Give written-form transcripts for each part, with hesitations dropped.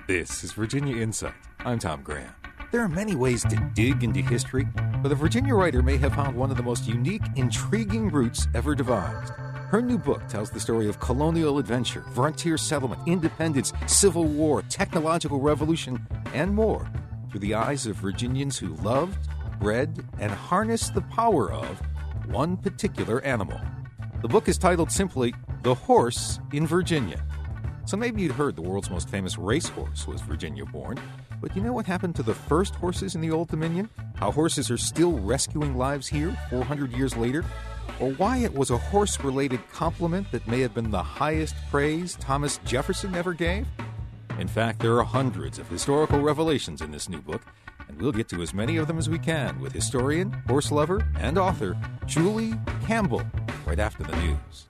This is Virginia Insight. I'm Tom Graham. There are many ways to dig into history, but a Virginia writer may have found one of the most unique, intriguing routes ever devised. Her new book tells the story of colonial adventure, frontier settlement, independence, Civil War, technological revolution, and more through the eyes of Virginians who loved, bred, and harnessed the power of one particular animal. The book is titled simply The Horse in Virginia. So maybe you'd heard the world's most famous racehorse was Virginia-born, but you know what happened to the first horses in the Old Dominion? How horses are still rescuing lives here 400 years later? Or why it was a horse-related compliment that may have been the highest praise Thomas Jefferson ever gave? In fact, there are hundreds of historical revelations in this new book, and we'll get to as many of them as we can with historian, horse lover, and author Julie Campbell right after the news.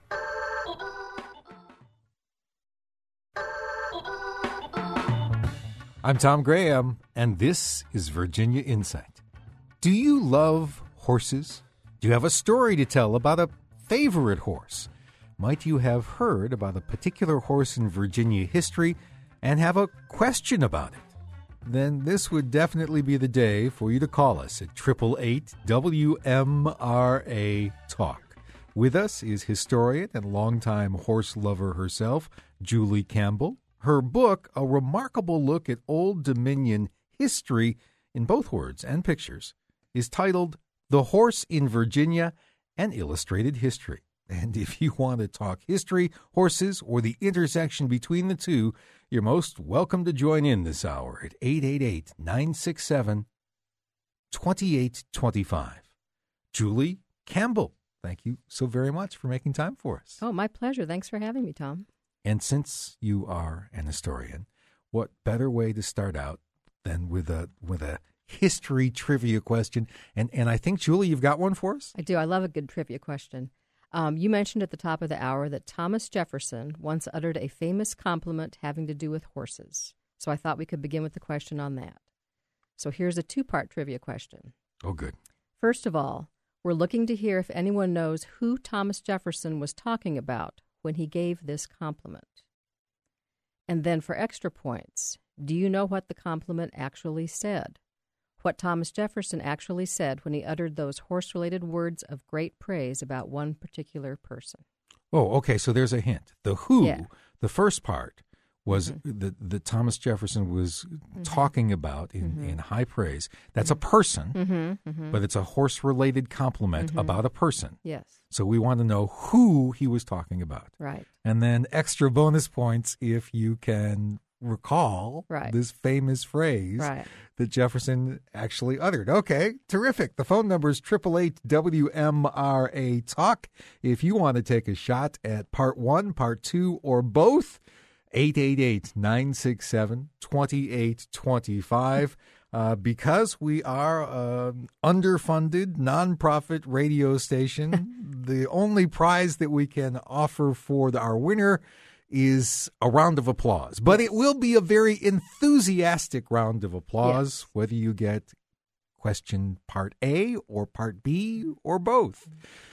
I'm Tom Graham, and this is Virginia Insight. Do you love horses? Do you have a story to tell about a favorite horse? Might you have heard about a particular horse in Virginia history and have a question about it? Then this would definitely be the day for you to call us at 888-WMRA-TALK. With us is historian and longtime horse lover herself, Julie Campbell. Her book, a remarkable look at Old Dominion history in both words and pictures, is titled The Horse in Virginia, an Illustrated History. And if you want to talk history, horses, or the intersection between the two, you're most welcome to join in this hour at 888-967-2825. Julie Campbell, thank you so very much for making time for us. Oh, my pleasure. Thanks for having me, Tom. And since you are an historian, what better way to start out than with a history trivia question? And I think, Julie, you've got one for us? I do. I love a good trivia question. You mentioned at the top of the hour that Thomas Jefferson once uttered a famous compliment having to do with horses. So I thought we could begin with the question on that. So here's a two-part trivia question. Oh, good. First of all, we're looking to hear if anyone knows who Thomas Jefferson was talking about when he gave this compliment. And then for extra points, do you know what the compliment actually said? What Thomas Jefferson actually said when he uttered those horse-related words of great praise about one particular person? Oh, okay, so there's a hint. The who, Yeah. the first part, was the Thomas Jefferson was talking about in high praise. That's a person, but it's a horse-related compliment about a person. Yes. So we want to know who he was talking about. Right. And then extra bonus points if you can recall this famous phrase that Jefferson actually uttered. Okay, terrific. The phone number is 888-WMRA-TALK. If you want to take a shot at part one, part two, or both, 888-967-2825. Because we are an underfunded nonprofit radio station, the only prize that we can offer for our winner is a round of applause. But it will be a very enthusiastic round of applause, whether you get question part A or part B or both.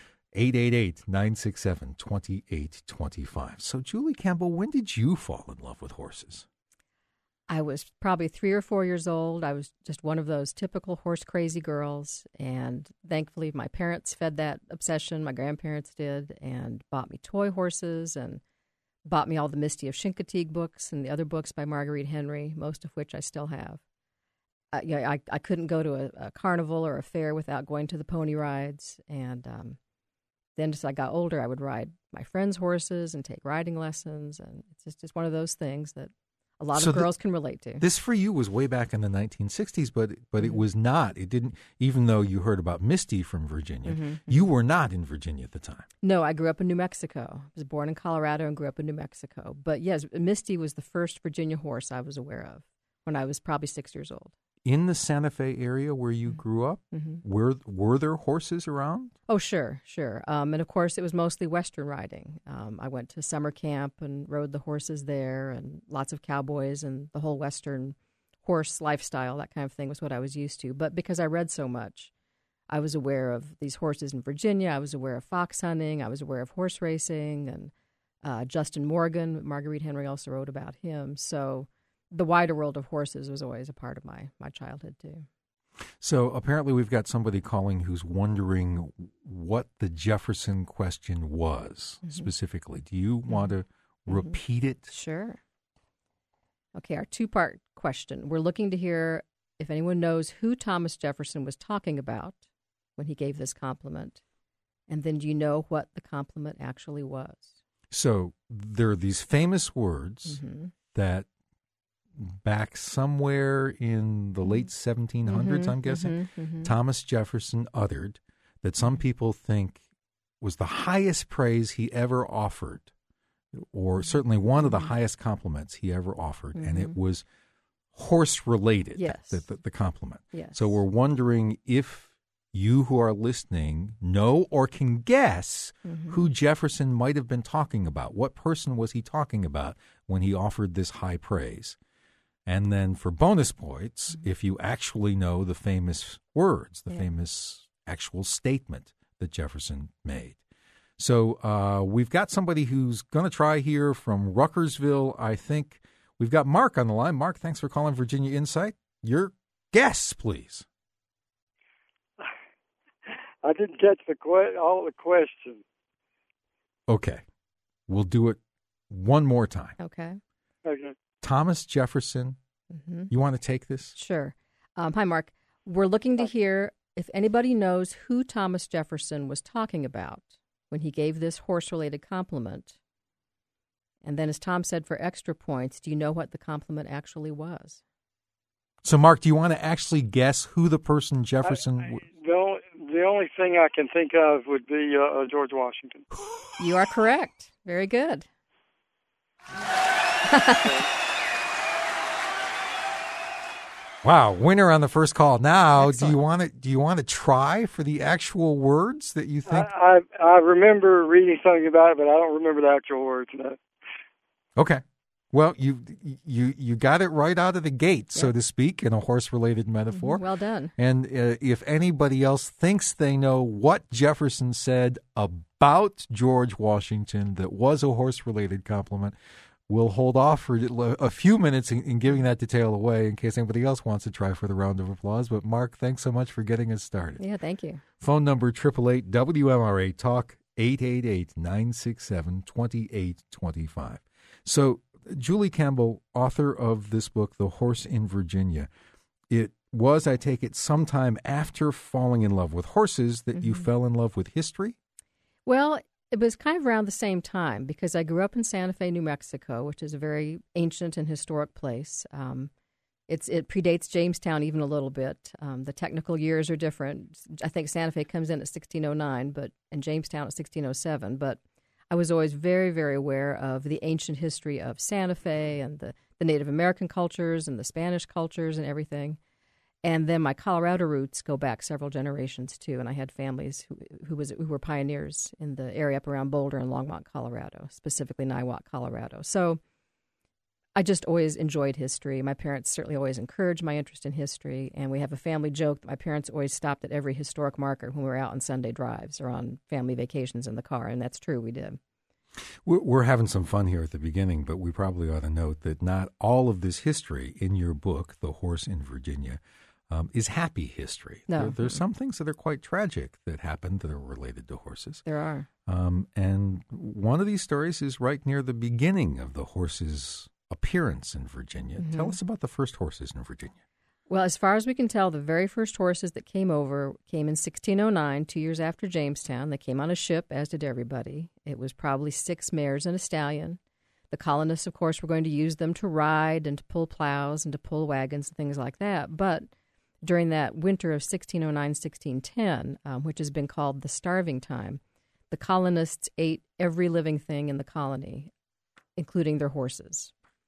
888-967-2825. So, Julie Campbell, when did you fall in love with horses? I was probably 3 or 4 years old. I was just one of those typical horse-crazy girls, and thankfully my parents fed that obsession. My grandparents did, and bought me toy horses and bought me all the Misty of Chincoteague books and the other books by Marguerite Henry, most of which I still have. I couldn't go to a carnival or a fair without going to the pony rides, and then as I got older, I would ride my friends' horses and take riding lessons, and it's just one of those things that a lot of girls can relate to. This for you was way back in the 1960s, but it was not. It didn't, even though you heard about Misty from Virginia, you were not in Virginia at the time. No, I grew up in New Mexico. I was born in Colorado and grew up in New Mexico. But yes, Misty was the first Virginia horse I was aware of when I was probably 6 years old. In the Santa Fe area where you grew up, were there horses around? Oh, sure. And of course, it was mostly Western riding. I went to summer camp and rode the horses there, and lots of cowboys, and the whole Western horse lifestyle, that kind of thing was what I was used to. But because I read so much, I was aware of these horses in Virginia. I was aware of fox hunting. I was aware of horse racing, and Justin Morgan. Marguerite Henry also wrote about him. So the wider world of horses was always a part of my childhood, too. So apparently we've got somebody calling who's wondering what the Jefferson question was specifically. Do you want to repeat it? Sure. Okay, our two-part question. We're looking to hear if anyone knows who Thomas Jefferson was talking about when he gave this compliment. And then do you know what the compliment actually was? So there are these famous words that back somewhere in the late 1700s, I'm guessing, Thomas Jefferson uttered that some people think was the highest praise he ever offered, or certainly one of the highest compliments he ever offered, and it was horse-related, yes. the compliment. Yes. So we're wondering if you who are listening know or can guess who Jefferson might have been talking about. What person was he talking about when he offered this high praise? And then for bonus points, if you actually know the famous words, the famous actual statement that Jefferson made. So we've got somebody who's going to try here from Ruckersville, I think. We've got Mark on the line. Mark, thanks for calling Virginia Insight. Your guess, please. I didn't catch all the question. Okay. We'll do it one more time. Okay. Okay. Thomas Jefferson, you want to take this? Sure. Hi, Mark. We're looking to hear if anybody knows who Thomas Jefferson was talking about when he gave this horse-related compliment. And then, as Tom said, for extra points, do you know what the compliment actually was? So, Mark, do you want to actually guess who the person Jefferson... The only thing I can think of would be George Washington. You are correct. Very good. Wow, winner on the first call. Now, Excellent. do you want to try for the actual words that you think? I remember reading something about it, but I don't remember the actual words. No. Okay. Well, you got it right out of the gate, so to speak, in a horse-related metaphor. Well done. And if anybody else thinks they know what Jefferson said about George Washington that was a horse-related compliment, we'll hold off for a few minutes in giving that detail away in case anybody else wants to try for the round of applause. But, Mark, thanks so much for getting us started. Yeah, thank you. Phone number 888-WMRA, talk 888-967-2825. So, Julie Campbell, author of this book, The Horse in Virginia, it was, I take it, sometime after falling in love with horses that you fell in love with history? Well, it was kind of around the same time because I grew up in Santa Fe, New Mexico, which is a very ancient and historic place. It predates Jamestown even a little bit. The technical years are different. I think Santa Fe comes in at 1609, and Jamestown at 1607. But I was always very, very aware of the ancient history of Santa Fe and the Native American cultures and the Spanish cultures and everything. And then my Colorado roots go back several generations, too, and I had families who were pioneers in the area up around Boulder and Longmont, Colorado, specifically Niwot, Colorado. So I just always enjoyed history. My parents certainly always encouraged my interest in history, and we have a family joke that my parents always stopped at every historic marker when we were out on Sunday drives or on family vacations in the car, and that's true, we did. We're having some fun here at the beginning, but we probably ought to note that not all of this history in your book, The Horse in Virginia, is happy history. No. There's some things that are quite tragic that happened that are related to horses. There are. And one of these stories is right near the beginning of the horse's appearance in Virginia. Tell us about the first horses in Virginia. Well, as far as we can tell, the very first horses that came over came in 1609, 2 years after Jamestown. They came on a ship, as did everybody. It was probably 6 mares and a stallion. The colonists, of course, were going to use them to ride and to pull plows and to pull wagons and things like that. But during that winter of 1609-1610, which has been called the starving time, the colonists ate every living thing in the colony, including their horses.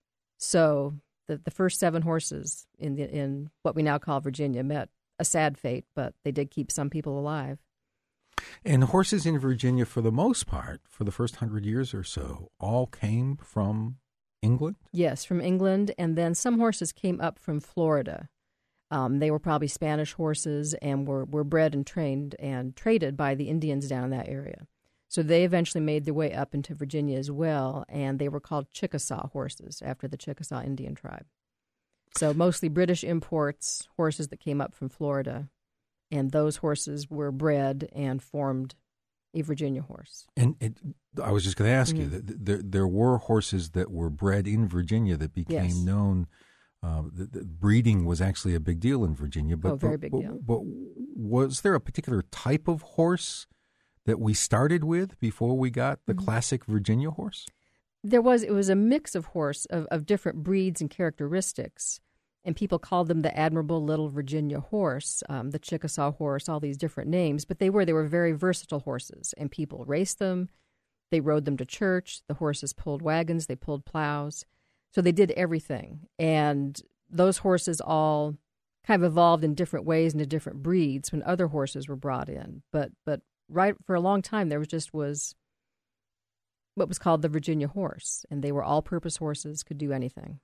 So the first 7 horses in what we now call Virginia met a sad fate, but they did keep some people alive. And horses in Virginia, for the most part, for the first 100 years or so, all came from England? Yes, from England, and then some horses came up from Florida. They were probably Spanish horses and were bred and trained and traded by the Indians down in that area. So they eventually made their way up into Virginia as well, and they were called Chickasaw horses after the Chickasaw Indian tribe. So mostly British imports, horses that came up from Florida, and those horses were bred and formed a Virginia horse. And I was just going to ask you, that there were horses that were bred in Virginia that became known. The breeding was actually a big deal in Virginia. But, very big deal. But was there a particular type of horse that we started with before we got the classic Virginia horse? It was a mix of horse of different breeds and characteristics, and people called them the Admirable Little Virginia Horse, the Chickasaw horse, all these different names. But they were very versatile horses, and people raced them. They rode them to church. The horses pulled wagons. They pulled plows. So they did everything. And those horses all kind of evolved in different ways into different breeds when other horses were brought in. But right for a long time, there was what was called the Virginia horse, and they were all-purpose horses, could do anything.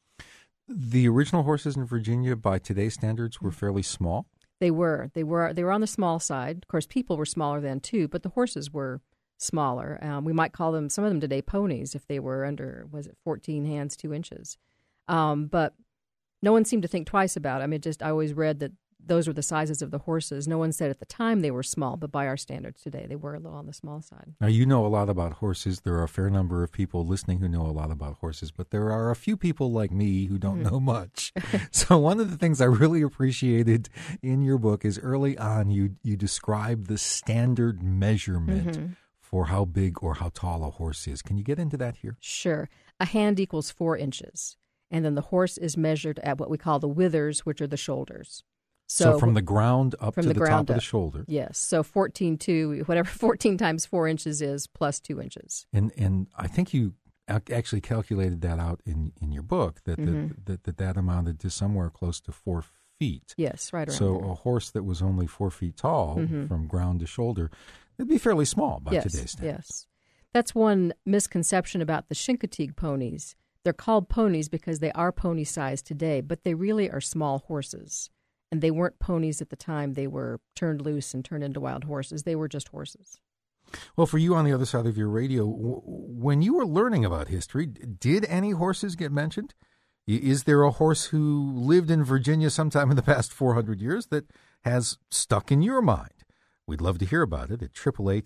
The original horses in Virginia, by today's standards, were fairly small. They were on the small side. Of course, people were smaller then too, but the horses were smaller. We might call them, some of them today, ponies if they were under, 14 hands, 2 inches. But no one seemed to think twice about it. I mean, I always read that those were the sizes of the horses. No one said at the time they were small, but by our standards today, they were a little on the small side. Now, you know a lot about horses. There are a fair number of people listening who know a lot about horses, but there are a few people like me who don't know much. So one of the things I really appreciated in your book is early on you describe the standard measurement for how big or how tall a horse is. Can you get into that here? Sure. A hand equals 4 inches, and then the horse is measured at what we call the withers, which are the shoulders. So from the ground up to the top of the shoulder. Yes. So 14 times 4 inches is plus 2 inches. And I think you actually calculated that out in your book, that that amounted to somewhere close to 4 feet. Yes, right around So there. A horse that was only 4 feet tall from ground to shoulder, it'd be fairly small by today's standards. Yes. That's one misconception about the Chincoteague ponies. They're called ponies because they are pony size today, but they really are small horses. And they weren't ponies at the time. They were turned loose and turned into wild horses. They were just horses. Well, for you on the other side of your radio, when you were learning about history, did any horses get mentioned? Is there a horse who lived in Virginia sometime in the past 400 years that has stuck in your mind? We'd love to hear about it at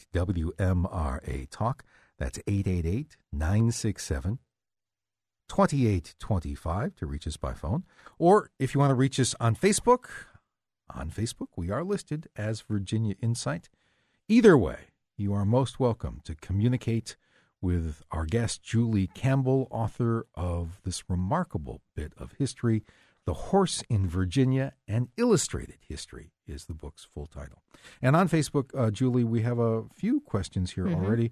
888-WMRA-TALK. That's 888-967-2825 to reach us by phone. Or if you want to reach us on Facebook, we are listed as Virginia Insight. Either way, you are most welcome to communicate with our guest, Julie Campbell, author of this remarkable bit of history, The Horse in Virginia, and Illustrated History is the book's full title. And on Facebook, Julie, we have a few questions here already.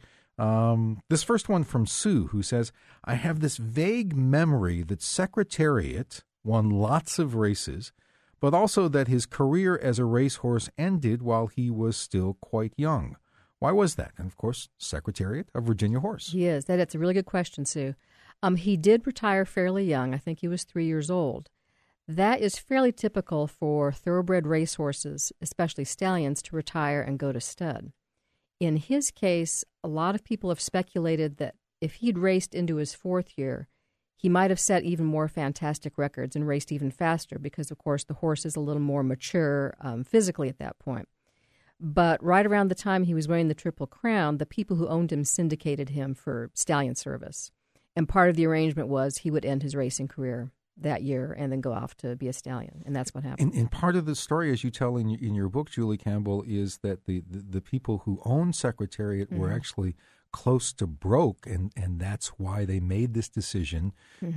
This first one from Sue, who says, I have this vague memory that Secretariat won lots of races, but also that his career as a racehorse ended while he was still quite young. Why was that? And, of course, Secretariat, a Virginia horse. He is. That's a really good question, Sue. He did retire fairly young. I think he was 3 years old. That is fairly typical for thoroughbred racehorses, especially stallions, to retire and go to stud. In his case, a lot of people have speculated that if he'd raced into his 4th year, he might have set even more fantastic records and raced even faster because, of course, the horse is a little more mature physically at that point. But right around the time he was wearing the Triple Crown, the people who owned him syndicated him for stallion service. And part of the arrangement was he would end his racing career that year and then go off to be a stallion. And that's what happened. And part of the story, as you tell in your book, Julie Campbell, is that the people who owned Secretariat were actually close to broke, and that's why they made this decision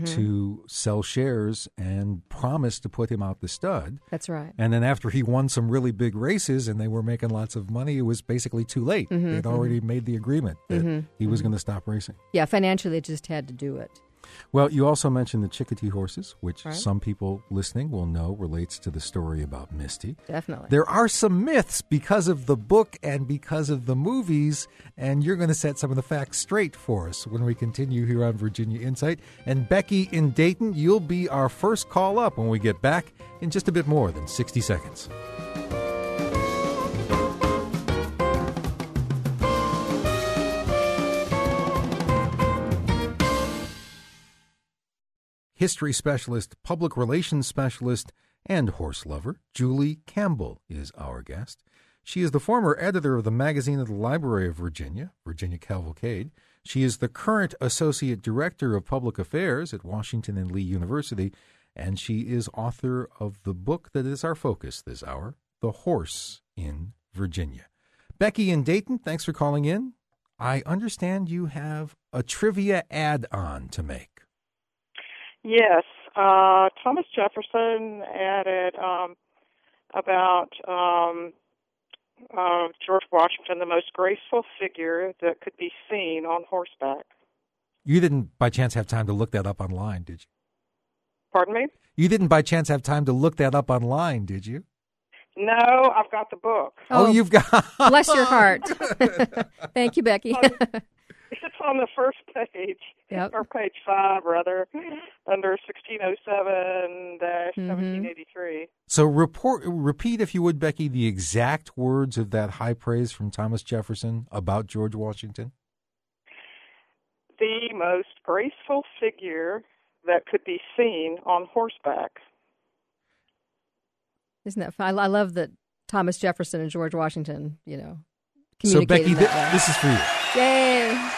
to sell shares and promise to put him out the stud. That's right. And then after he won some really big races and they were making lots of money, it was basically too late. They'd already made the agreement that he was going to stop racing. Yeah, financially they just had to do it. Well, you also mentioned the Chickadee horses, which some people listening will know relates to the story about Misty. Definitely. There are some myths because of the book and because of the movies, and you're going to set some of the facts straight for us when we continue here on Virginia Insight. And Becky in Dayton, you'll be our first call up when we get back in just a bit more than 60 seconds. history specialist, public relations specialist, and horse lover. Julie Campbell is our guest. She is the former editor of the Magazine of the Library of Virginia, Virginia Cavalcade. She is the current Associate Director of Public Affairs at Washington and Lee University, and she is author of the book that is our focus this hour, The Horse in Virginia. Becky in Dayton, thanks for calling in. I understand you have a trivia add-on to make. Yes. Thomas Jefferson added about George Washington, the most graceful figure that could be seen on horseback. You didn't, by chance, have time to look that up online, did you? Pardon me? You didn't, by chance, have time to look that up online, did you? No, I've got the book. Oh, you've got... Bless your heart. Thank you, Becky. It's on the first page, Yep. or page 5, rather, under 1607-1783. So repeat, if you would, Becky, the exact words of that high praise from Thomas Jefferson about George Washington. The most graceful figure that could be seen on horseback. Isn't that fun? I love that Thomas Jefferson and George Washington, communicated So, Becky, that way. this is for you. Yay!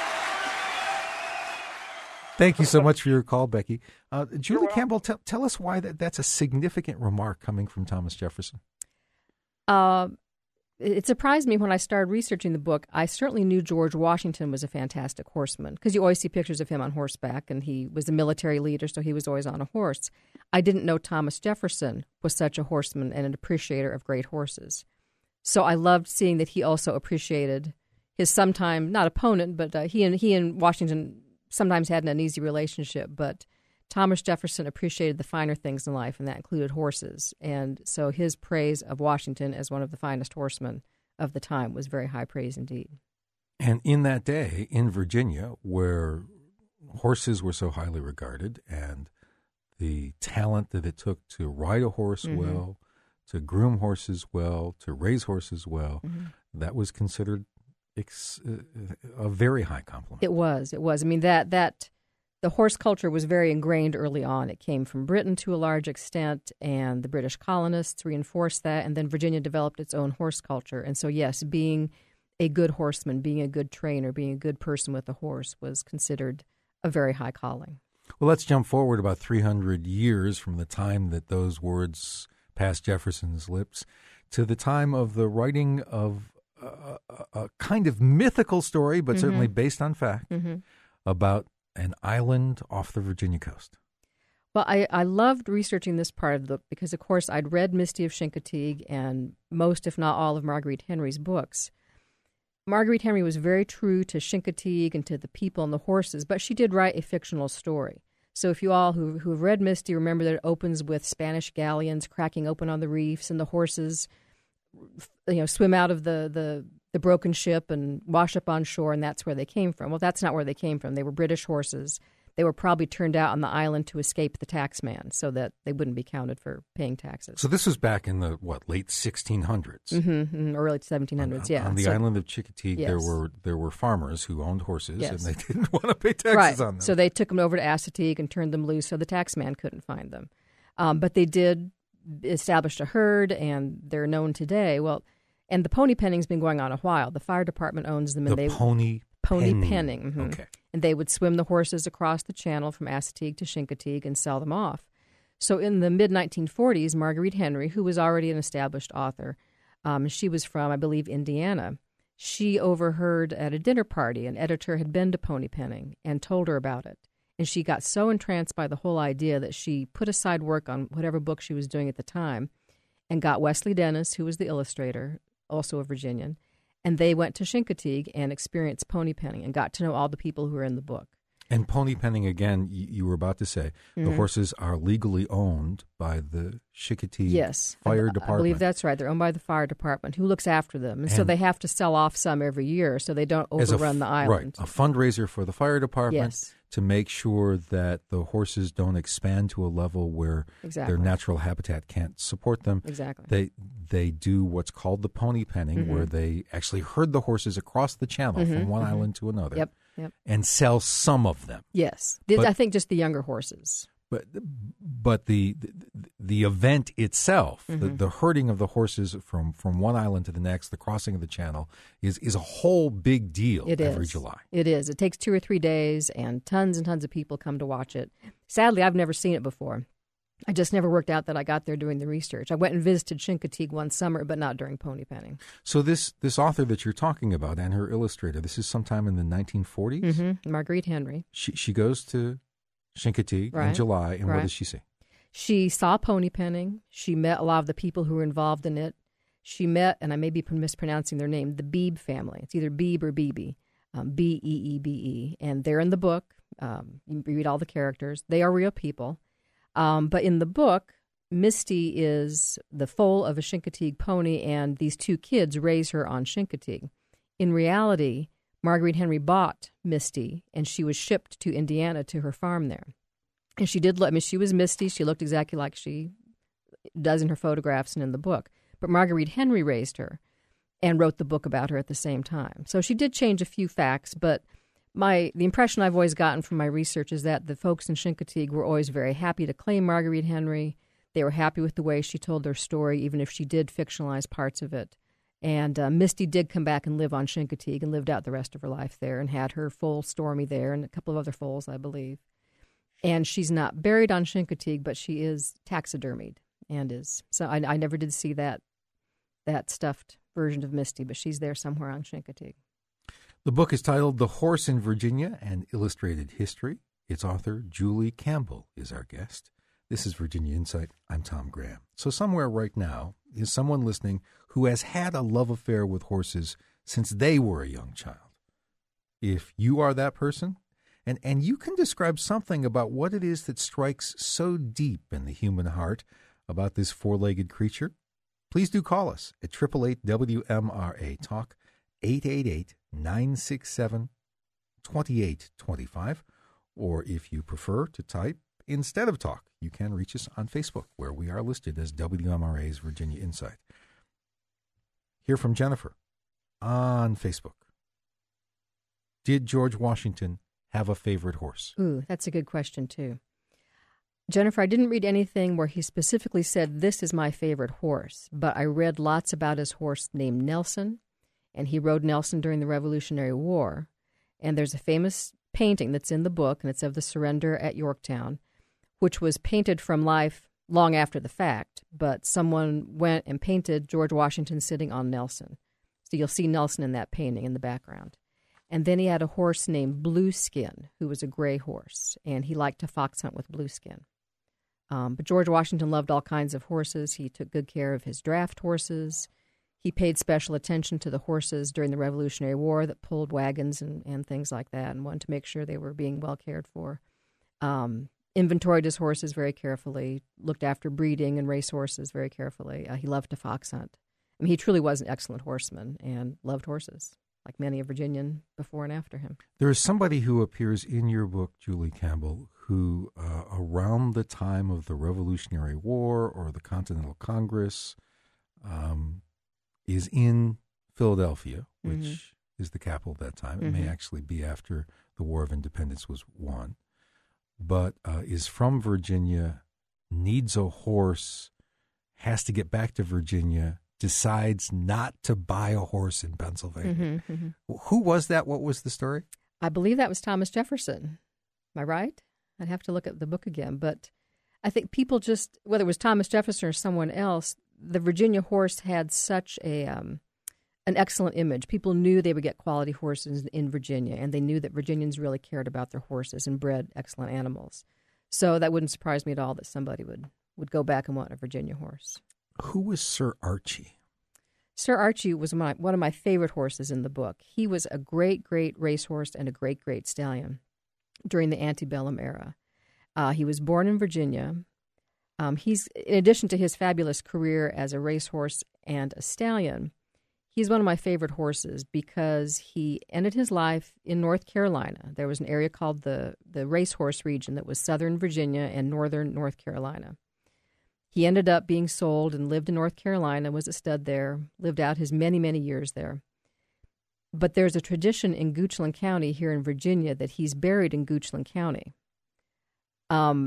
Thank you so much for your call, Becky. Julie Campbell, tell us why that's a significant remark coming from Thomas Jefferson. It surprised me when I started researching the book. I certainly knew George Washington was a fantastic horseman because you always see pictures of him on horseback, and he was a military leader, so he was always on a horse. I didn't know Thomas Jefferson was such a horseman and an appreciator of great horses. So I loved seeing that he also appreciated his sometime, not opponent, but he and Washington sometimes had an uneasy relationship, but Thomas Jefferson appreciated the finer things in life, and that included horses. And so his praise of Washington as one of the finest horsemen of the time was very high praise indeed. And in that day, in Virginia, where horses were so highly regarded and the talent that it took to ride a horse well, to groom horses well, to raise horses well, that was considered a very high compliment. It was. I mean, that the horse culture was very ingrained early on. It came from Britain to a large extent, and the British colonists reinforced that, and then Virginia developed its own horse culture. And so, yes, being a good horseman, being a good trainer, being a good person with a horse was considered a very high calling. Well, let's jump forward about 300 years from the time that those words passed Jefferson's lips to the time of the writing of a kind of mythical story, but certainly based on fact, about an island off the Virginia coast. Well, I loved researching this part of the book because, of course, I'd read Misty of Chincoteague and most, if not all, of Marguerite Henry's books. Marguerite Henry was very true to Chincoteague and to the people and the horses, but she did write a fictional story. So if you all who have read Misty remember that it opens with Spanish galleons cracking open on the reefs and the horses swim out of the broken ship and wash up on shore, and that's where they came from. Well, that's not where they came from. They were British horses. They were probably turned out on the island to escape the tax man so that they wouldn't be counted for paying taxes. So this was back in the, late 1600s? Early 1700s, yeah. On the island of Chincoteague, yes. there were farmers who owned horses, Yes. and they didn't want to pay taxes on them. So they took them over to Assateague and turned them loose so the tax man couldn't find them. But they did establish a herd, and they're known today. Well, and the pony penning's been going on a while. The fire department owns them. And pony penning. Okay. And they would swim the horses across the channel from Assateague to Chincoteague and sell them off. So in the mid-1940s, Marguerite Henry, who was already an established author, she was from, I believe, Indiana. She overheard at a dinner party an editor had been to pony penning and told her about it. And she got so entranced by the whole idea that she put aside work on whatever book she was doing at the time and got Wesley Dennis, who was the illustrator, also a Virginian, and they went to Chincoteague and experienced pony penning and got to know all the people who were in the book. And pony penning, again, you were about to say, the horses are legally owned by the Chincoteague Fire Department. I believe that's right. They're owned by the fire department, who looks after them. And so they have to sell off some every year so they don't overrun the island. Right, a fundraiser for the fire department. Yes. To make sure that the horses don't expand to a level where their natural habitat can't support them. Exactly. They do what's called the pony penning, where they actually herd the horses across the channel from one island to another. Yep. And sell some of them. Yes. I think just the younger horses. But the event itself, the herding of the horses from one island to the next, the crossing of the channel, is a whole big deal every July. It is. It takes 2 or 3 days, and tons of people come to watch it. Sadly, I've never seen it before. I just never worked out that I got there doing the research. I went and visited Chincoteague one summer, but not during pony penning. So this author that you're talking about and her illustrator, this is sometime in the 1940s? Mm-hmm. Marguerite Henry. She goes to Chincoteague in July, and what does she see? She saw pony penning. She met a lot of the people who were involved in it. She met, and I may be mispronouncing their name, the Beebe family. It's either Beebe or Beebe, Beebe, and they're in the book. You read all the characters. They are real people. But in the book, Misty is the foal of a Chincoteague pony, and these 2 kids raise her on Chincoteague. In reality, Marguerite Henry bought Misty, and she was shipped to Indiana to her farm there. And she did, she was Misty. She looked exactly like she does in her photographs and in the book. But Marguerite Henry raised her and wrote the book about her at the same time. So she did change a few facts, but the impression I've always gotten from my research is that the folks in Chincoteague were always very happy to claim Marguerite Henry. They were happy with the way she told their story, even if she did fictionalize parts of it. And Misty did come back and live on Chincoteague and lived out the rest of her life there and had her foal Stormy there and a couple of other foals, I believe. And she's not buried on Chincoteague, but she is taxidermied and is. So I never did see that stuffed version of Misty, but she's there somewhere on Chincoteague. The book is titled The Horse in Virginia, An Illustrated History. Its author, Julie Campbell, is our guest. This is Virginia Insight. I'm Tom Graham. So somewhere right now is someone listening who has had a love affair with horses since they were a young child. If you are that person, and you can describe something about what it is that strikes so deep in the human heart about this four-legged creature, please do call us at 888-WMRA-TALK, 888-967-2825, or if you prefer to type instead of talk, you can reach us on Facebook, where we are listed as WMRA's Virginia Insight. Hear from Jennifer on Facebook. Did George Washington have a favorite horse? Ooh, that's a good question, too. Jennifer, I didn't read anything where he specifically said, this is my favorite horse, but I read lots about his horse named Nelson, and he rode Nelson during the Revolutionary War. And there's a famous painting that's in the book, and it's of the surrender at Yorktown, which was painted from life long after the fact, but someone went and painted George Washington sitting on Nelson. So you'll see Nelson in that painting in the background. And then he had a horse named Blueskin, who was a gray horse, and he liked to fox hunt with Blueskin. But George Washington loved all kinds of horses. He took good care of his draft horses. He paid special attention to the horses during the Revolutionary War that pulled wagons and things like that, and wanted to make sure they were being well cared for. Inventoried his horses very carefully, looked after breeding and race horses very carefully. He loved to fox hunt. I mean, he truly was an excellent horseman and loved horses, like many a Virginian before and after him. There is somebody who appears in your book, Julie Campbell, who around the time of the Revolutionary War or the Continental Congress is in Philadelphia, which is the capital at that time. It may actually be after the War of Independence was won, but is from Virginia, needs a horse, has to get back to Virginia, decides not to buy a horse in Pennsylvania. Who was that? What was the story? I believe that was Thomas Jefferson. Am I right? I'd have to look at the book again. But I think people just, whether it was Thomas Jefferson or someone else, the Virginia horse had such an excellent image. People knew they would get quality horses in Virginia, and they knew that Virginians really cared about their horses and bred excellent animals. So that wouldn't surprise me at all that somebody would go back and want a Virginia horse. Who was Sir Archie? Sir Archie was one of my favorite horses in the book. He was a great, great racehorse and a great, great stallion during the antebellum era. He was born in Virginia. He's, in addition to his fabulous career as a racehorse and a stallion, he's one of my favorite horses because he ended his life in North Carolina. There was an area called the racehorse region that was southern Virginia and northern North Carolina. He ended up being sold and lived in North Carolina, was a stud there, lived out his many, many years there. But there's a tradition in Goochland County here in Virginia that he's buried in Goochland County. And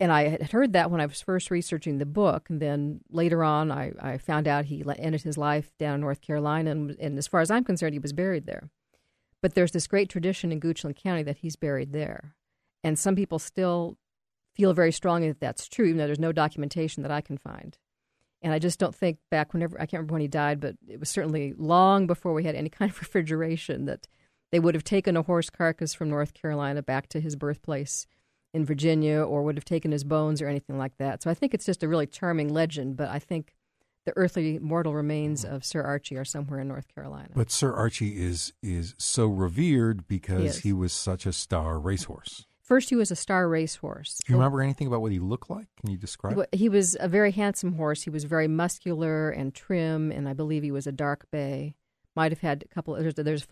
And I had heard that when I was first researching the book. And then later on, I found out he ended his life down in North Carolina. And as far as I'm concerned, he was buried there. But there's this great tradition in Goochland County that he's buried there. And some people still feel very strongly that that's true, even though there's no documentation that I can find. And I just don't think back whenever, I can't remember when he died, but it was certainly long before we had any kind of refrigeration that they would have taken a horse carcass from North Carolina back to his birthplace in Virginia, or would have taken his bones or anything like that. So I think it's just a really charming legend, but I think the earthly mortal remains of Sir Archie are somewhere in North Carolina. But Sir Archie is so revered because he was such a star racehorse. First, he was a star racehorse. Do you remember anything about what he looked like? Can you describe it? He was a very handsome horse. He was very muscular and trim, and I believe he was a dark bay. Might have had a couple. There's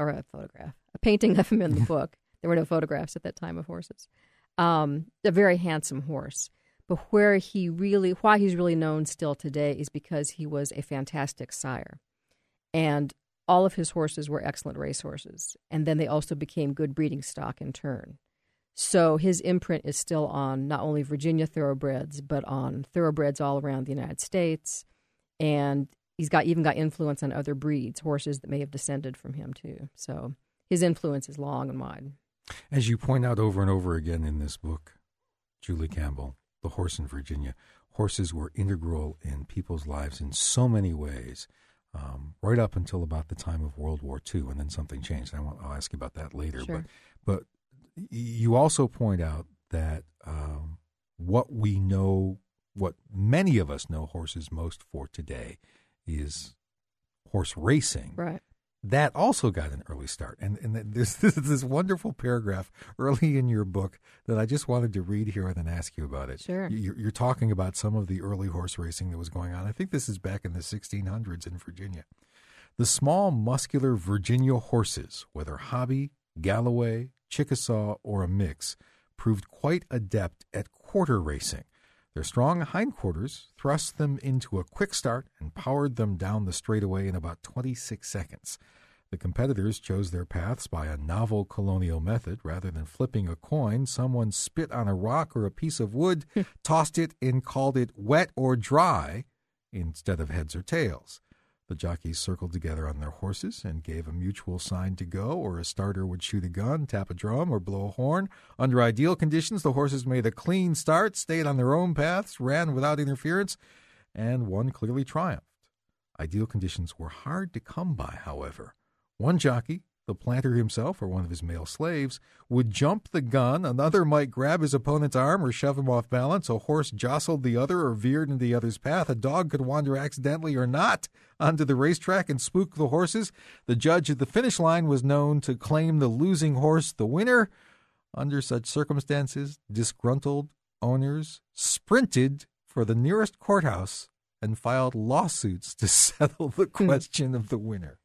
a painting of him in the book. There were no photographs at that time of horses. A very handsome horse. But why he's really known still today is because he was a fantastic sire. And all of his horses were excellent racehorses. And then they also became good breeding stock in turn. So his imprint is still on not only Virginia thoroughbreds, but on thoroughbreds all around the United States. And he's even got influence on other breeds, horses that may have descended from him too. So his influence is long and wide. As you point out over and over again in this book, Julie Campbell, The Horse in Virginia, horses were integral in people's lives in so many ways, right up until about the time of World War II, and then something changed. I'll ask you about that later. Sure. But you also point out that what many of us know horses most for today is horse racing. Right. That also got an early start. And there's this wonderful paragraph early in your book that I just wanted to read here and then ask you about it. Sure. You're talking about some of the early horse racing that was going on. I think this is back in the 1600s in Virginia. The small, muscular Virginia horses, whether hobby, Galloway, Chickasaw, or a mix, proved quite adept at quarter racing. Their strong hindquarters thrust them into a quick start and powered them down the straightaway in about 26 seconds. The competitors chose their paths by a novel colonial method. Rather than flipping a coin, someone spit on a rock or a piece of wood, tossed it, and called it wet or dry instead of heads or tails. The jockeys circled together on their horses and gave a mutual sign to go, or a starter would shoot a gun, tap a drum, or blow a horn. Under ideal conditions, the horses made a clean start, stayed on their own paths, ran without interference, and one clearly triumphed. Ideal conditions were hard to come by, however. One jockey, the planter himself or one of his male slaves, would jump the gun, another might grab his opponent's arm or shove him off balance, a horse jostled the other or veered into the other's path, a dog could wander accidentally or not onto the racetrack and spook the horses. The judge at the finish line was known to claim the losing horse the winner. Under such circumstances, disgruntled owners sprinted for the nearest courthouse and filed lawsuits to settle the question of the winner.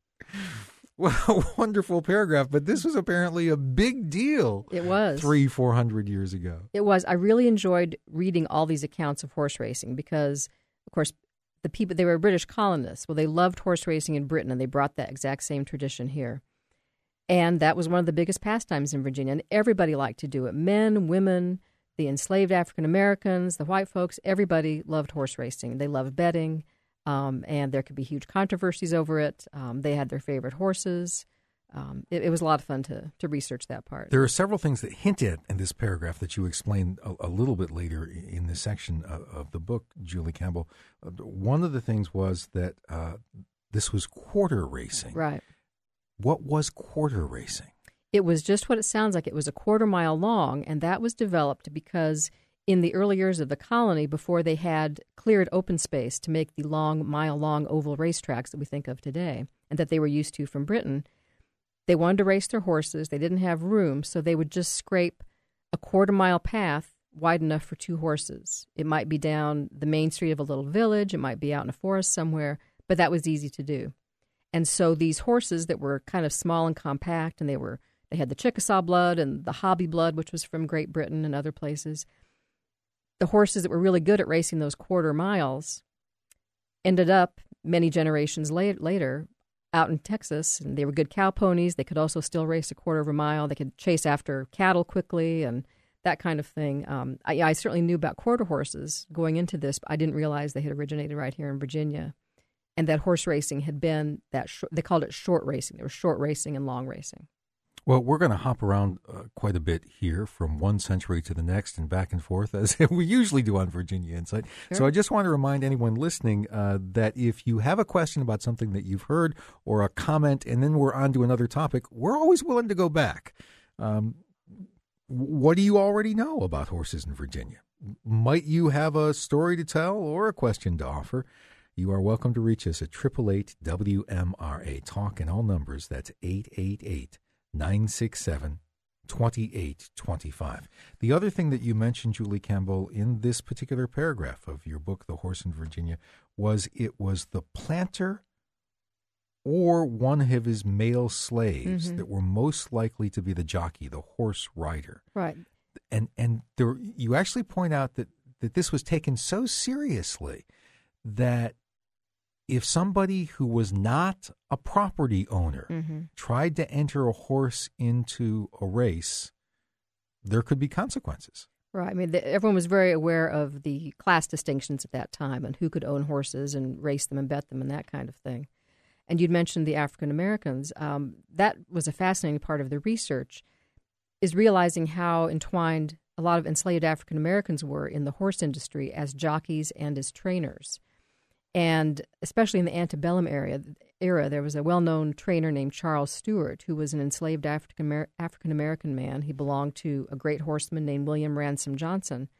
Well, a wonderful paragraph, but this was apparently a big deal. It was. 400 years ago. It was. I really enjoyed reading all these accounts of horse racing because, of course, they were British colonists. Well, they loved horse racing in Britain, and they brought that exact same tradition here. And that was one of the biggest pastimes in Virginia, and everybody liked to do it. Men, women, the enslaved African Americans, the white folks, everybody loved horse racing. They loved betting. And there could be huge controversies over it. They had their favorite horses. It was a lot of fun to research that part. There are several things that hint at in this paragraph that you explain a little bit later in this section of the book, Julie Campbell. One of the things was that this was quarter racing. Right. What was quarter racing? It was just what it sounds like. It was a quarter mile long, and that was developed because in the early years of the colony, before they had cleared open space to make the mile-long oval racetracks that we think of today and that they were used to from Britain, they wanted to race their horses. They didn't have room, so they would just scrape a quarter-mile path wide enough for two horses. It might be down the main street of a little village. It might be out in a forest somewhere, but that was easy to do. And so these horses that were kind of small and compact, and they had the Chickasaw blood and the Hobby blood, which was from Great Britain and other places. The horses that were really good at racing those quarter miles ended up many generations later out in Texas, and they were good cow ponies. They could also still race a quarter of a mile. They could chase after cattle quickly, and that kind of thing. I certainly knew about quarter horses going into this, but I didn't realize they had originated right here in Virginia, and that horse racing had been they called it short racing. There was short racing and long racing. Well, we're going to hop around quite a bit here from one century to the next and back and forth, as we usually do on Virginia Insight. Sure. So I just want to remind anyone listening that if you have a question about something that you've heard or a comment, and then we're on to another topic, we're always willing to go back. What do you already know about horses in Virginia? Might you have a story to tell or a question to offer? You are welcome to reach us at 888-WMRA. Talk in all numbers. That's 888-967-2825. The other thing that you mentioned, Julie Campbell, in this particular paragraph of your book, The Horse in Virginia, was it was the planter or one of his male slaves that were most likely to be the jockey, the horse rider. Right. And there, you actually point out that this was taken so seriously that if somebody who was not a property owner tried to enter a horse into a race, there could be consequences. Right. I mean, everyone was very aware of the class distinctions at that time and who could own horses and race them and bet them and that kind of thing. And you'd mentioned the African Americans. That was a fascinating part of the research, is realizing how entwined a lot of enslaved African Americans were in the horse industry as jockeys and as trainers. And especially in the antebellum era, there was a well-known trainer named Charles Stewart, who was an enslaved African-American man. He belonged to a great horseman named William Ransom Johnson.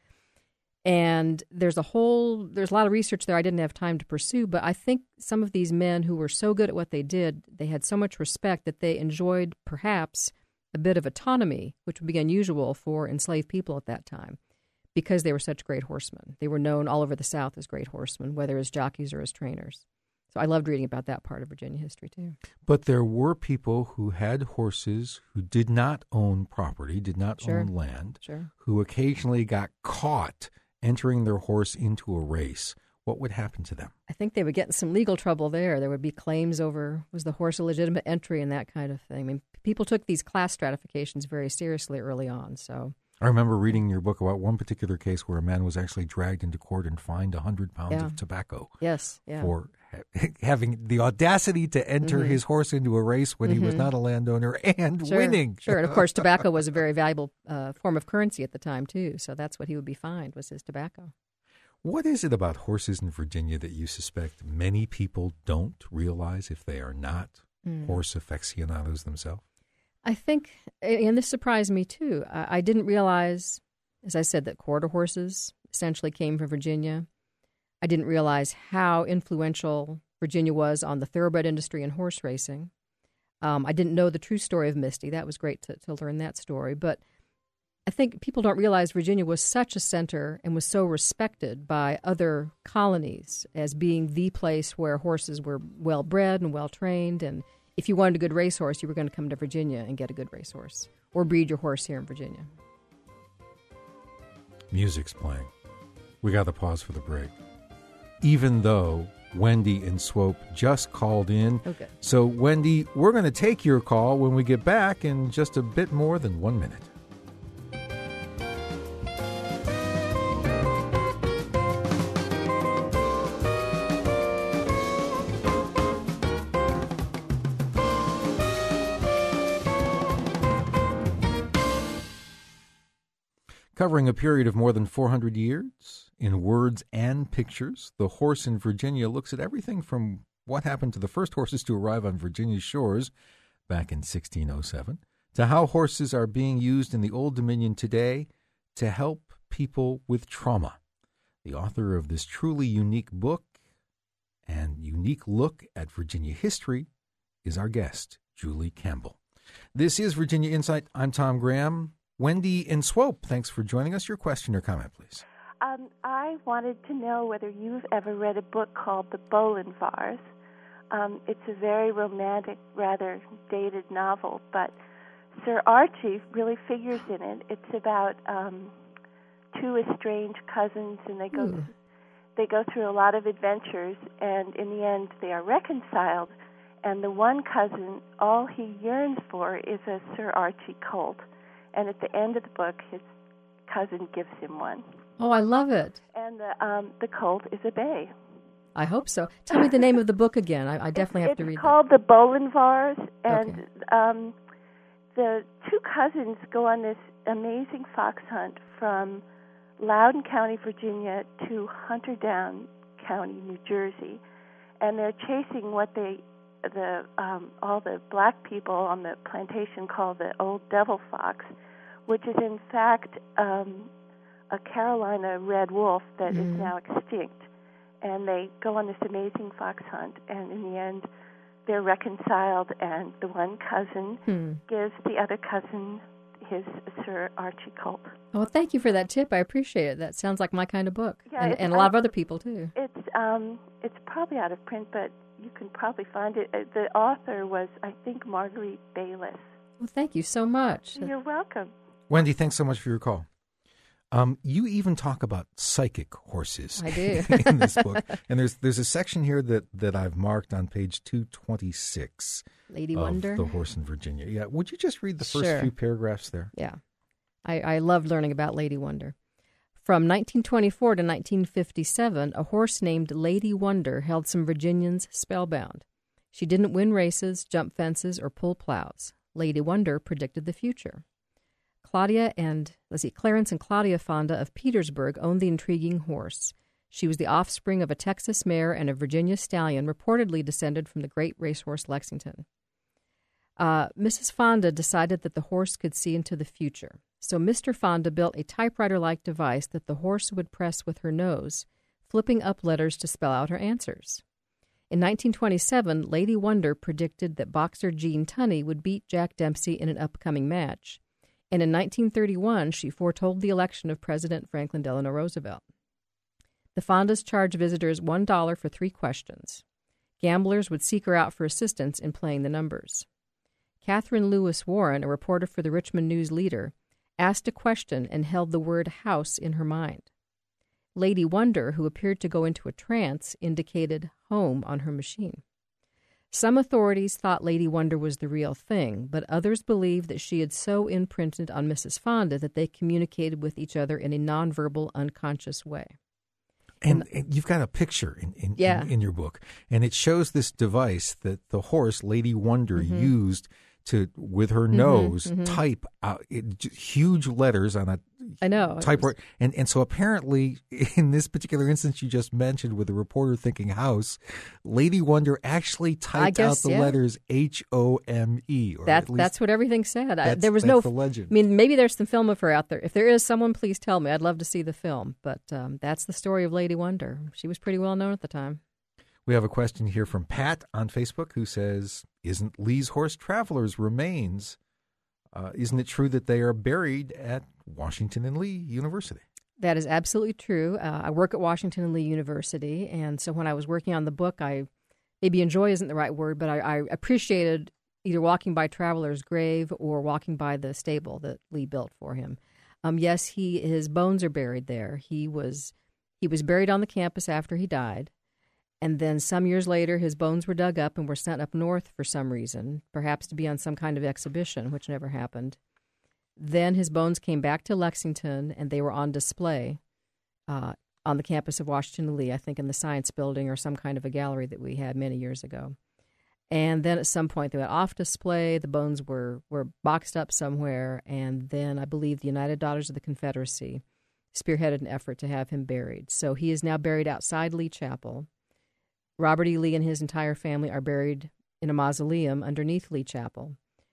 And there's a lot of research there I didn't have time to pursue, but I think some of these men who were so good at what they did, they had so much respect that they enjoyed perhaps a bit of autonomy, which would be unusual for enslaved people at that time, because they were such great horsemen. They were known all over the South as great horsemen, whether as jockeys or as trainers. So I loved reading about that part of Virginia history, too. But there were people who had horses who did not own property, did not own land, who occasionally got caught entering their horse into a race. What would happen to them? I think they would get in some legal trouble there. There would be claims over, was the horse a legitimate entry and that kind of thing. I mean, people took these class stratifications very seriously early on, so... I remember reading in your book about one particular case where a man was actually dragged into court and fined 100 pounds of tobacco. Yes, for having the audacity to enter his horse into a race when he was not a landowner and winning. Sure, and of course tobacco was a very valuable form of currency at the time too, so that's what he would be fined, was his tobacco. What is it about horses in Virginia that you suspect many people don't realize if they are not horse aficionados themselves? I think, and this surprised me too, I didn't realize, as I said, that quarter horses essentially came from Virginia. I didn't realize how influential Virginia was on the thoroughbred industry and horse racing. I didn't know the true story of Misty. That was great to learn that story. But I think people don't realize Virginia was such a center and was so respected by other colonies as being the place where horses were well-bred and well-trained, and if you wanted a good racehorse, you were going to come to Virginia and get a good racehorse or breed your horse here in Virginia. Music's playing. We got to pause for the break. Even though Wendy and Swope just called in. Okay. So, Wendy, we're going to take your call when we get back in just a bit more than 1 minute. Covering a period of more than 400 years, in words and pictures, The Horse in Virginia looks at everything from what happened to the first horses to arrive on Virginia's shores back in 1607, to how horses are being used in the Old Dominion today to help people with trauma. The author of this truly unique book and unique look at Virginia history is our guest, Julie Campbell. This is Virginia Insight. I'm Tom Graham. Wendy and Swope, thanks for joining us. Your question or comment, please. I wanted to know whether you've ever read a book called The Bolivar's. It's a very romantic, rather dated novel, but Sir Archie really figures in it. It's about two estranged cousins, and they go through a lot of adventures, and in the end they are reconciled. And the one cousin, all he yearns for is a Sir Archie colt. And at the end of the book, his cousin gives him one. Oh, I love it. And the colt is a bay. I hope so. Tell me the name of the book again. I definitely have to read It's called The Bolenvars, and Okay. The two cousins go on this amazing fox hunt from Loudoun County, Virginia, to Hunterdown County, New Jersey, and they're chasing what all the black people on the plantation call the old devil fox, which is in fact a Carolina red wolf that is now extinct. And they go on this amazing fox hunt, and in the end, they're reconciled, and the one cousin gives the other cousin his Sir Archie colt. Oh, well, thank you for that tip. I appreciate it. That sounds like my kind of book, Yeah, and a lot of other people, too. It's probably out of print, but you can probably find it. The author was, I think, Marguerite Bayless. Well, thank you so much. You're welcome. Wendy, thanks so much for your call. You even talk about psychic horses. I do. In this book. And there's a section here that I've marked on page 226 Lady of Wonder. The Horse in Virginia. Yeah. Would you just read the first few paragraphs there? Yeah. I loved learning about Lady Wonder. From 1924 to 1957, a horse named Lady Wonder held some Virginians spellbound. She didn't win races, jump fences, or pull plows. Lady Wonder predicted the future. Clarence and Claudia Fonda of Petersburg owned the intriguing horse. She was the offspring of a Texas mare and a Virginia stallion reportedly descended from the great racehorse Lexington. Mrs. Fonda decided that the horse could see into the future. So Mr. Fonda built a typewriter-like device that the horse would press with her nose, flipping up letters to spell out her answers. In 1927, Lady Wonder predicted that boxer Gene Tunney would beat Jack Dempsey in an upcoming match. And in 1931, she foretold the election of President Franklin Delano Roosevelt. The Fondas charged visitors $1 for 3 questions. Gamblers would seek her out for assistance in playing the numbers. Catherine Lewis Warren, a reporter for the Richmond News Leader, asked a question and held the word house in her mind. Lady Wonder, who appeared to go into a trance, indicated home on her machine. Some authorities thought Lady Wonder was the real thing, but others believed that she had so imprinted on Mrs. Fonda that they communicated with each other in a nonverbal, unconscious way. And you've got a picture in your book, and it shows this device that the horse, Lady Wonder, used to, with her nose, type out huge letters on a typewriter. And so apparently, in this particular instance you just mentioned with the reporter thinking house, Lady Wonder actually typed out the letters H-O-M-E. That's what everything said. There was the legend. I mean, maybe there's some film of her out there. If there is, someone please tell me. I'd love to see the film. But that's the story of Lady Wonder. She was pretty well known at the time. We have a question here from Pat on Facebook who says, isn't Lee's Horse Traveler's remains, isn't it true that they are buried at Washington and Lee University? That is absolutely true. I work at Washington and Lee University, and so when I was working on the book, maybe enjoy isn't the right word, but I appreciated either walking by Traveler's grave or walking by the stable that Lee built for him. Yes, his bones are buried there. He was buried on the campus after he died. And then some years later, his bones were dug up and were sent up north for some reason, perhaps to be on some kind of exhibition, which never happened. Then his bones came back to Lexington, and they were on display on the campus of Washington and Lee, I think in the Science Building or some kind of a gallery that we had many years ago. And then at some point, they went off display. The bones were boxed up somewhere, and then I believe the United Daughters of the Confederacy spearheaded an effort to have him buried. So he is now buried outside Lee Chapel. Robert E. Lee and his entire family are buried in a mausoleum underneath Lee Chapel.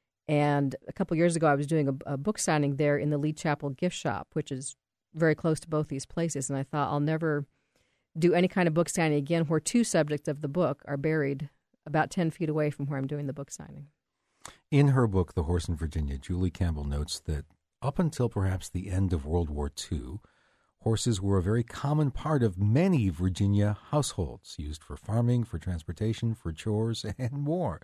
And a couple years ago, I was doing a book signing there in the Lee Chapel gift shop, which is very close to both these places. And I thought I'll never do any kind of book signing again where 2 subjects of the book are buried about 10 feet away from where I'm doing the book signing. In her book, The Horse in Virginia, Julie Campbell notes that up until perhaps the end of World War II, horses were a very common part of many Virginia households, used for farming, for transportation, for chores, and more.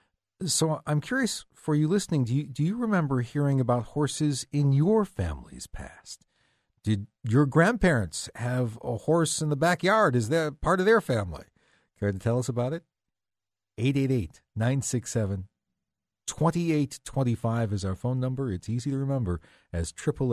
So I'm curious, for you listening, do you remember hearing about horses in your family's past? Did your grandparents have a horse in the backyard? Is that part of their family? Care to tell us about it? 888-967-2920. 2825 is our phone number. It's easy to remember as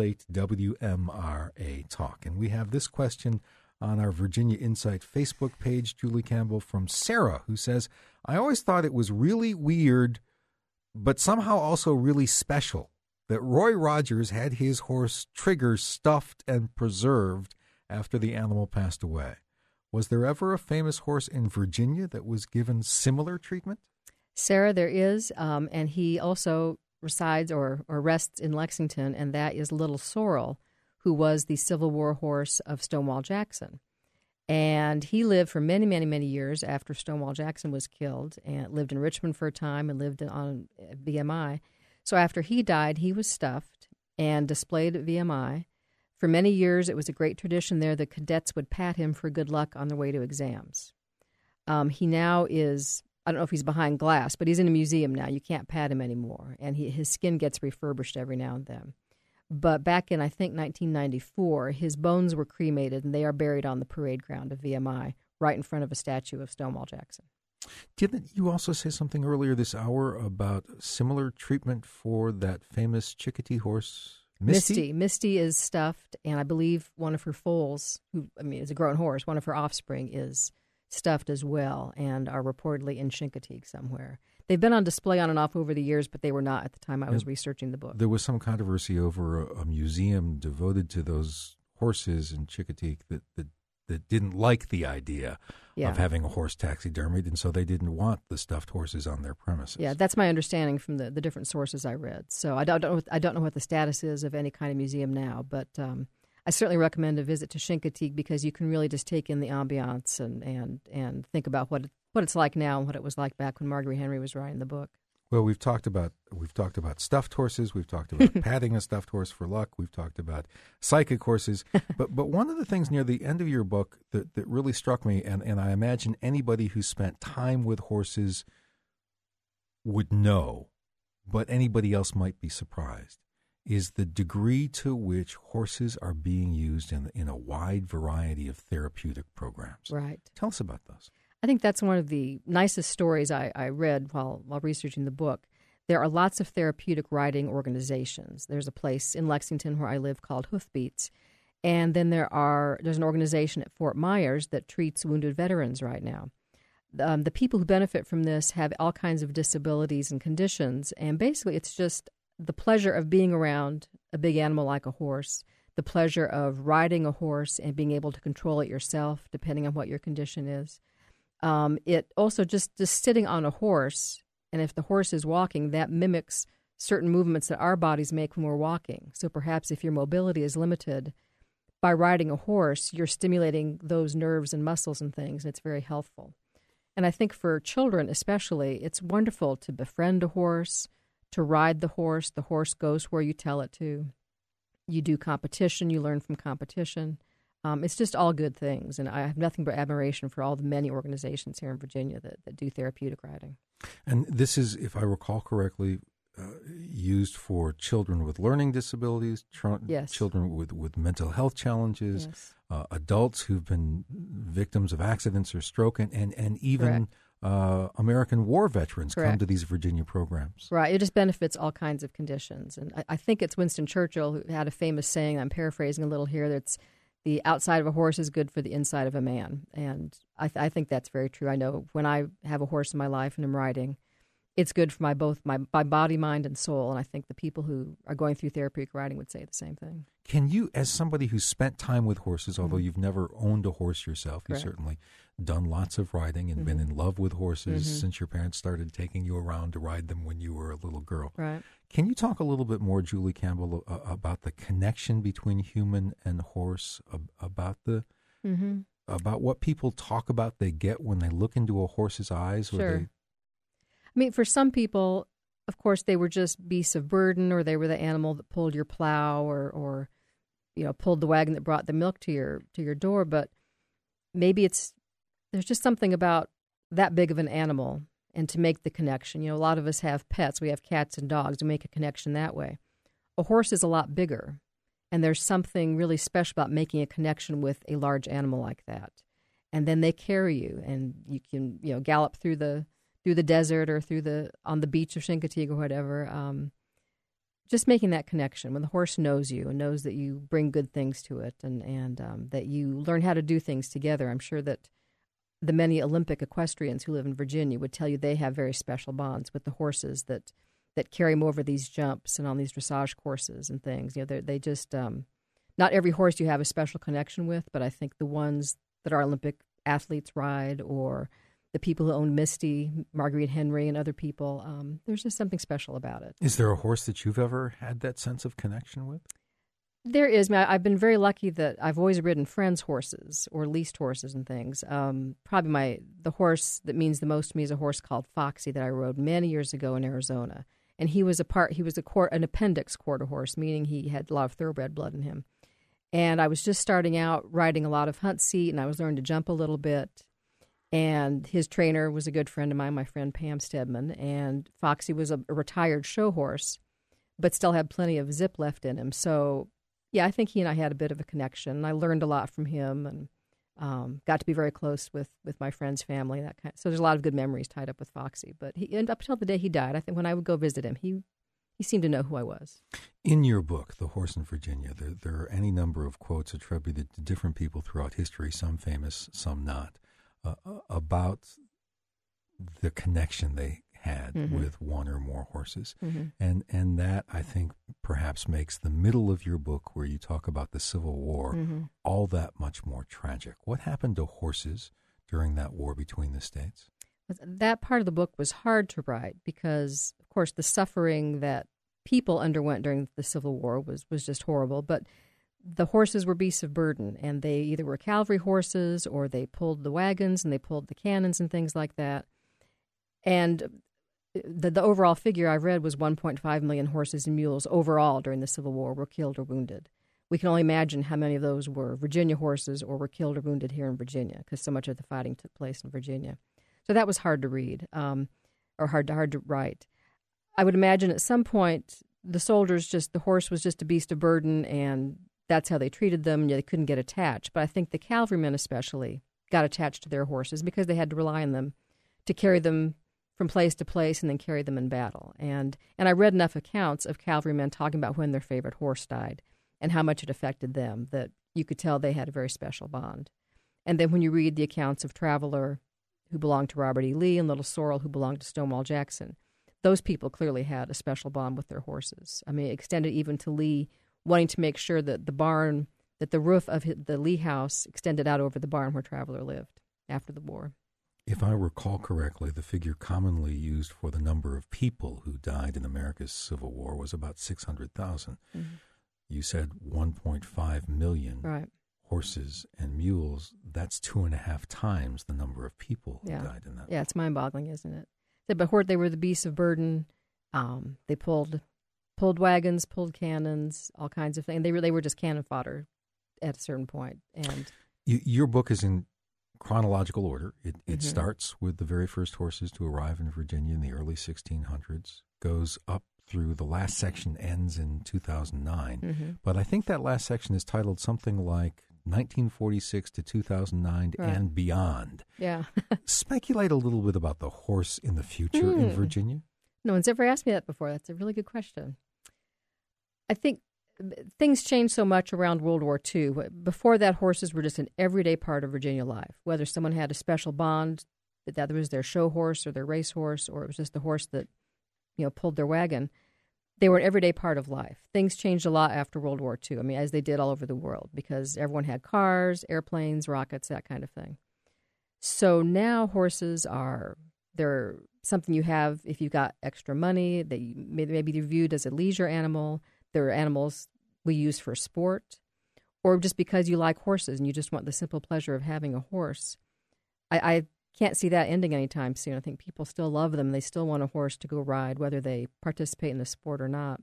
888-WMRA Talk. And we have this question on our Virginia Insight Facebook page, Julie Campbell, from Sarah, who says, I always thought it was really weird, but somehow also really special, that Roy Rogers had his horse Trigger stuffed and preserved after the animal passed away. Was there ever a famous horse in Virginia that was given similar treatment? Sarah, there is, and he also resides or rests in Lexington, and that is Little Sorrel, who was the Civil War horse of Stonewall Jackson. And he lived for many, many, many years after Stonewall Jackson was killed, and lived in Richmond for a time and lived on VMI. So after he died, he was stuffed and displayed at VMI. For many years, it was a great tradition there. The cadets would pat him for good luck on their way to exams. He now is, I don't know if he's behind glass, but he's in a museum now. You can't pat him anymore. And his skin gets refurbished every now and then. But back in, I think, 1994, his bones were cremated, and they are buried on the parade ground of VMI, right in front of a statue of Stonewall Jackson. Didn't you also say something earlier this hour about similar treatment for that famous Chickadee horse, Misty? Misty is stuffed, and I believe one of her foals, is a grown horse, one of her offspring is stuffed as well, and are reportedly in Chincoteague somewhere. They've been on display on and off over the years, but they were not at the time I was researching the book. There was some controversy over a museum devoted to those horses in Chincoteague that didn't like the idea of having a horse taxidermied, and so they didn't want the stuffed horses on their premises. Yeah, that's my understanding from the different sources I read. So I don't know what the status is of any kind of museum now, but I certainly recommend a visit to Chincoteague because you can really just take in the ambiance and think about what it's like now and what it was like back when Marguerite Henry was writing the book. Well, we've talked about stuffed horses. We've talked about patting a stuffed horse for luck. We've talked about psychic horses. But one of the things near the end of your book that really struck me, and I imagine anybody who spent time with horses would know, but anybody else might be surprised, is the degree to which horses are being used in a wide variety of therapeutic programs. Right. Tell us about those. I think that's one of the nicest stories I read while researching the book. There are lots of therapeutic riding organizations. There's a place in Lexington where I live called Hoofbeats, and then there's an organization at Fort Myers that treats wounded veterans right now. The people who benefit from this have all kinds of disabilities and conditions, and basically it's just the pleasure of being around a big animal like a horse, the pleasure of riding a horse and being able to control it yourself, depending on what your condition is. It also just sitting on a horse, and if the horse is walking, that mimics certain movements that our bodies make when we're walking. So perhaps if your mobility is limited, by riding a horse, you're stimulating those nerves and muscles and things, and it's very helpful. And I think for children especially, it's wonderful to befriend a horse, to ride the horse. The horse goes where you tell it to. You do competition, you learn from competition. It's just all good things, and I have nothing but admiration for all the many organizations here in Virginia that do therapeutic riding. And this is, if I recall correctly, used for children with learning disabilities, yes. children with mental health challenges, yes. Adults who've been victims of accidents or stroke, and even American war veterans Correct. come to these Virginia programs. Right. It just benefits all kinds of conditions. And I think it's Winston Churchill who had a famous saying, I'm paraphrasing a little here, that's the outside of a horse is good for the inside of a man. And I think that's very true. I know when I have a horse in my life and I'm riding, it's good for my body, mind, and soul. And I think the people who are going through therapeutic riding would say the same thing. Can you, as somebody who's spent time with horses, although you've never owned a horse yourself, you've certainly done lots of riding and been in love with horses since your parents started taking you around to ride them when you were a little girl. Right. Can you talk a little bit more, Julie Campbell, about the connection between human and horse, about about what people talk about they get when they look into a horse's eyes? Sure. I mean, for some people, of course, they were just beasts of burden, or they were the animal that pulled your plow, or pulled the wagon that brought the milk to your door. But maybe there's just something about that big of an animal, and to make the connection. A lot of us have pets. We have cats and dogs. We make a connection that way. A horse is a lot bigger, and there's something really special about making a connection with a large animal like that. And then they carry you, and you can gallop through the through the desert or on the beach of Chincoteague or whatever. Just making that connection when the horse knows you and knows that you bring good things to it and that you learn how to do things together. I'm sure that the many Olympic equestrians who live in Virginia would tell you they have very special bonds with the horses that carry them over these jumps and on these dressage courses and things. You know, they just not every horse you have a special connection with, but I think the ones that our Olympic athletes ride, or the people who own Misty, Marguerite Henry, and other people, there's just something special about it. Is there a horse that you've ever had that sense of connection with? There is. I've been very lucky that I've always ridden friends' horses or leased horses and things. Probably the horse that means the most to me is a horse called Foxy that I rode many years ago in Arizona. And he was an appendix quarter horse, meaning he had a lot of thoroughbred blood in him. And I was just starting out riding a lot of hunt seat, and I was learning to jump a little bit. And his trainer was a good friend of mine, my friend Pam Stedman. And Foxy was a retired show horse, but still had plenty of zip left in him. So, yeah, I think he and I had a bit of a connection. I learned a lot from him and got to be very close with my friend's family. So there's a lot of good memories tied up with Foxy. But up until the day he died, I think when I would go visit him, he seemed to know who I was. In your book, The Horse in Virginia, there are any number of quotes attributed to different people throughout history, some famous, some not, about the connection they had with one or more horses. And that, I think, perhaps makes the middle of your book, where you talk about the Civil War, all that much more tragic. What happened to horses during that war between the states? That part of the book was hard to write because, of course, the suffering that people underwent during the Civil War was just horrible. But the horses were beasts of burden, and they either were cavalry horses or they pulled the wagons and they pulled the cannons and things like that. And the overall figure I've read was 1.5 million horses and mules overall during the Civil War were killed or wounded. We can only imagine how many of those were Virginia horses or were killed or wounded here in Virginia, because so much of the fighting took place in Virginia. So that was hard to read, or hard to write. I would imagine at some point the soldiers the horse was just a beast of burden, and that's how they treated them, and they couldn't get attached. But I think the cavalrymen especially got attached to their horses because they had to rely on them to carry them from place to place and then carry them in battle. And I read enough accounts of cavalrymen talking about when their favorite horse died and how much it affected them that you could tell they had a very special bond. And then when you read the accounts of Traveler, who belonged to Robert E. Lee, and Little Sorrel, who belonged to Stonewall Jackson, those people clearly had a special bond with their horses. I mean, it extended even to Lee wanting to make sure that the roof of the Lee house extended out over the barn where Traveler lived after the war. If I recall correctly, the figure commonly used for the number of people who died in America's Civil War was about 600,000. You said 1.5 million. Right. Horses and mules, that's 2.5 times the number of people who died in that. Yeah, it's mind-boggling, isn't it? But they were the beasts of burden. They pulled wagons, pulled cannons, all kinds of things. They were just cannon fodder at a certain point. And your book is in chronological order. It starts with the very first horses to arrive in Virginia in the early 1600s, goes up through the last section, ends in 2009. But I think that last section is titled something like 1946 to 2009 and beyond. Yeah. Speculate a little bit about the horse in the future in Virginia. No one's ever asked me that before. That's a really good question. I think things changed so much around World War II. Before that, horses were just an everyday part of Virginia life. Whether someone had a special bond, that was their show horse or their race horse, or it was just the horse that pulled their wagon, they were an everyday part of life. Things changed a lot after World War II, as they did all over the world, because everyone had cars, airplanes, rockets, that kind of thing. So now horses they're something you have if you've got extra money. Maybe they're viewed as a leisure animal. They're animals we use for sport, or just because you like horses and you just want the simple pleasure of having a horse. I can't see that ending anytime soon. I think people still love them. They still want a horse to go ride, whether they participate in the sport or not.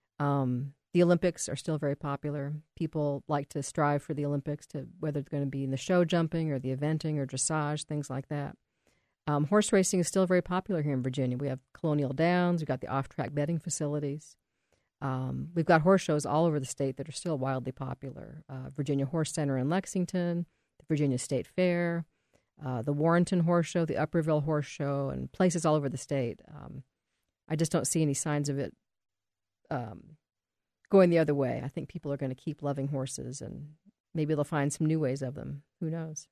The Olympics are still very popular. People like to strive for the Olympics, whether it's going to be in the show jumping or the eventing or dressage, things like that. Horse racing is still very popular here in Virginia. We have Colonial Downs. We've got the off-track betting facilities. We've got horse shows all over the state that are still wildly popular. Virginia Horse Center in Lexington, the Virginia State Fair, the Warrenton Horse Show, the Upperville Horse Show, and places all over the state. I just don't see any signs of it going the other way. I think people are going to keep loving horses, and maybe they'll find some new ways of them. Who knows?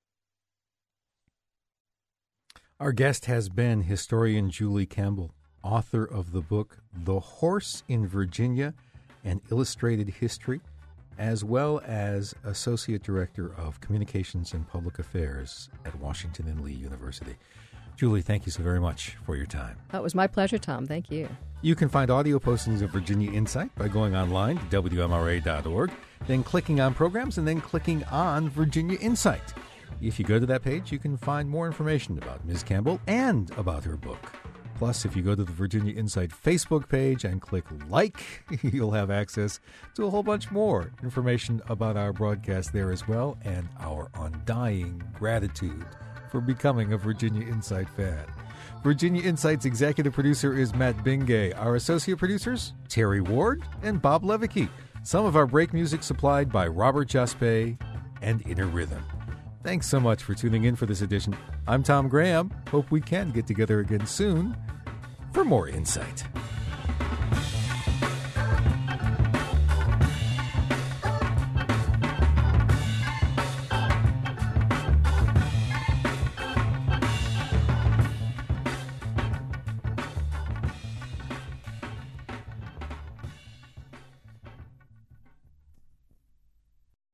Our guest has been historian Julie Campbell, author of the book The Horse in Virginia, an Illustrated History, as well as Associate Director of Communications and Public Affairs at Washington and Lee University. Julie, thank you so very much for your time. That was my pleasure, Tom. Thank you. You can find audio postings of Virginia Insight by going online to WMRA.org, then clicking on programs, and then clicking on Virginia Insight. If you go to that page, you can find more information about Ms. Campbell and about her book. Plus, if you go to the Virginia Insight Facebook page and click like, you'll have access to a whole bunch more information about our broadcast there as well, and our undying gratitude for becoming a Virginia Insight fan. Virginia Insight's executive producer is Matt Bingay. Our associate producers, Terry Ward and Bob Levicki. Some of our break music supplied by Robert Jaspe and Inner Rhythm. Thanks so much for tuning in for this edition. I'm Tom Graham. Hope we can get together again soon for more insight.